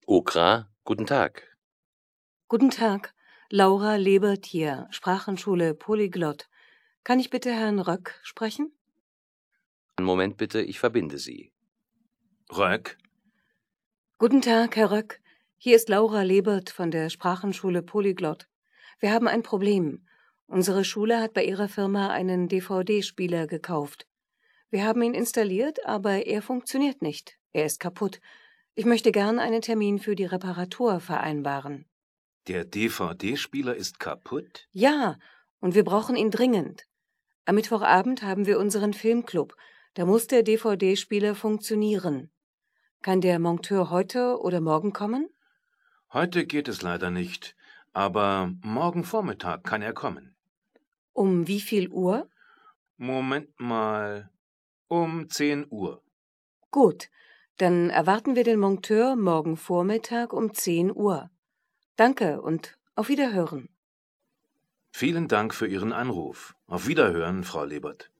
Okra, guten Tag. Guten Tag, Laura Lebert hier, Sprachenschule Polyglott. Kann ich bitte Herrn Röck sprechen? Einen Moment bitte, ich verbinde Sie. Röck? Guten Tag, Herr Röck. Hier ist Laura Lebert von der Sprachenschule Polyglott. Wir haben ein Problem. Unsere Schule hat bei ihrer Firma einen DVD-Spieler gekauft. Wir haben ihn installiert, aber er funktioniert nicht. Er ist kaputt. Ich möchte gern einen Termin für die Reparatur vereinbaren. Der DVD-Spieler ist kaputt? Ja, und wir brauchen ihn dringend. Am Mittwochabend haben wir unseren Filmclub. Da muss der DVD-Spieler funktionieren. Kann der Monteur heute oder morgen kommen? Heute geht es leider nicht, aber morgen Vormittag kann er kommen. Um wie viel Uhr? Moment mal, um 10 Uhr. Gut, dann erwarten wir den Monteur morgen Vormittag um 10 Uhr. Danke und auf Wiederhören. Vielen Dank für Ihren Anruf. Auf Wiederhören, Frau Lebert.